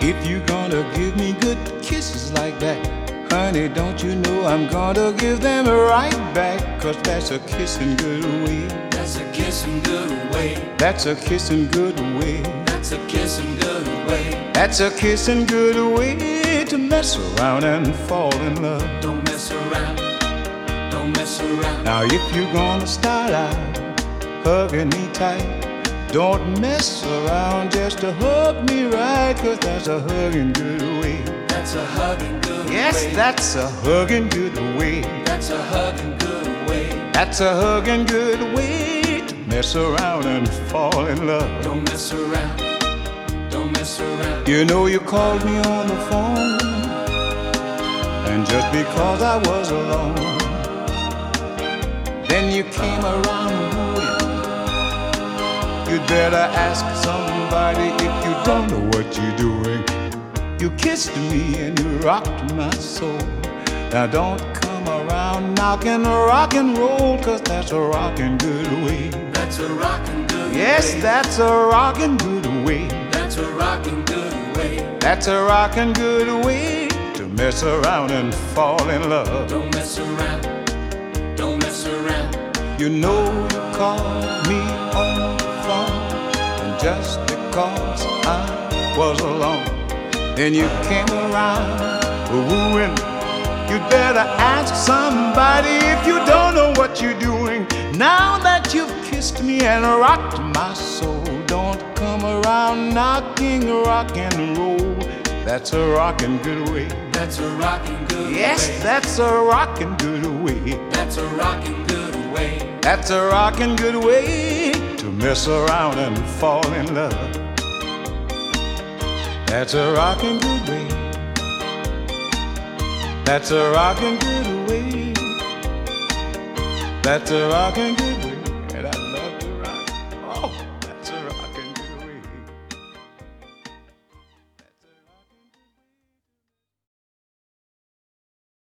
If you're gonna give me good kisses like that, honey, don't you know I'm gonna give them right back? 'Cause that's a kissing good way. That's a kissing good way. That's a kissing good way. That's a kissing good way. That's a kissing good way to mess around and fall in love. Don't mess around. Don't mess around. Now if you're gonna start out hugging me tight, don't mess around just to hug me right, 'cause that's a hugging good way. That's a hugging good way. Yes, that's a hugging good way. That's a hugging good way. That's a hugging good way to mess around and fall in love. Don't mess around. Don't mess around. You know you called me on the phone, and just because I was alone, then you came around wooing. You'd better ask somebody if you don't know what you're doing. You kissed me and you rocked my soul. Now don't come around knocking rock and roll, 'cause that's a rockin' good way. That's a rockin' good way. Yes, that's a rockin' good way. That's a rockin' good way. That's a rockin' good way to mess around and fall in love. Don't mess around. Don't mess around. You know you called me on the phone, and just because I was alone, then you came around wooing. You'd better ask somebody if you don't know what you're doing. Now that you've kissed me and rocked my soul, don't come around knocking rock and roll. That's a rockin' good way. That's a rockin' good way. Yes, that's a rockin' good way. That's a rockin' good way. That's a rockin' good way to mess around and fall in love. That's a rockin' good way. That's a rockin' good way. That's a rockin' good way.